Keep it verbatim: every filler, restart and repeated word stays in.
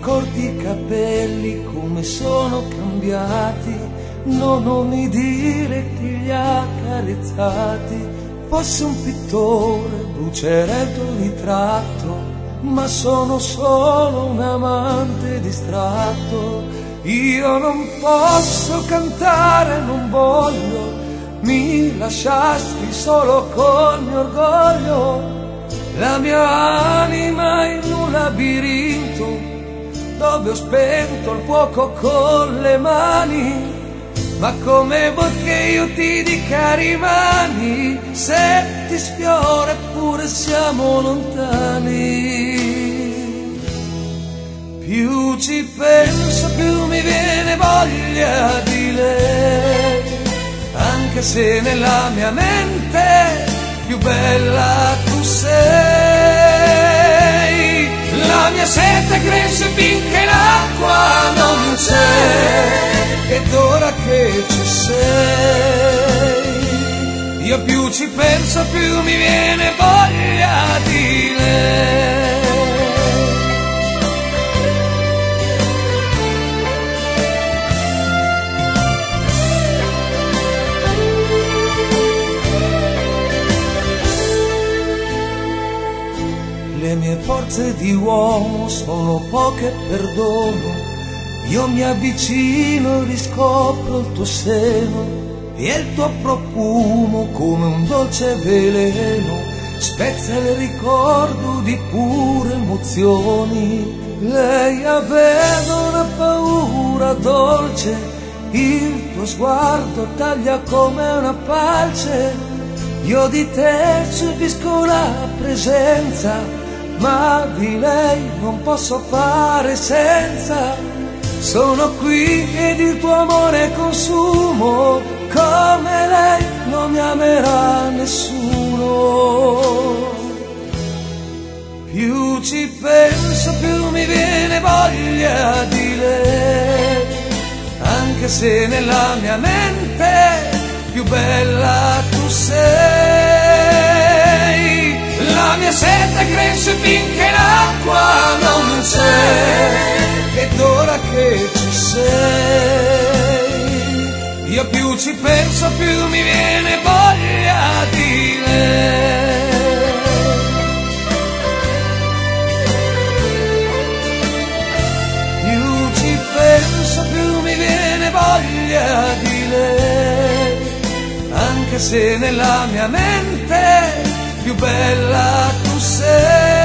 corti i capelli come sono cambiati, no, non mi dire chi li ha accarezzati. Fossi un pittore brucerei il tuo ritratto, ma sono solo un amante distratto. Io non posso cantare, non voglio, mi lasciasti solo col mio orgoglio. La mia anima in un labirinto dove ho spento il fuoco con le mani. Ma come vuoi che io ti dica rimani, se ti sfiora eppure siamo lontani. Più ci penso più mi viene voglia di lei, anche se nella mia mente più bella tu sei. La mia sete cresce finché l'acqua non c'è, ed ora che ci sei, io più ci penso più mi viene voglia di lei. Le mie forze di uomo sono poche, perdono. Io mi avvicino, riscopro il tuo seno e il tuo profumo come un dolce veleno spezza il ricordo di pure emozioni. Lei aveva una paura dolce, il tuo sguardo taglia come una falce. Io di te subisco la presenza, ma di lei non posso fare senza. Sono qui ed il tuo amore consumo, come lei non mi amerà nessuno. Più ci penso più mi viene voglia di lei, anche se nella mia mente più bella tu sei. La mia sete cresce finché l'acqua non c'è, ed ora che ci sei, io più ci penso più mi viene voglia di lei. Più ci penso più mi viene voglia di lei, anche se nella mia mente più bella tu sei.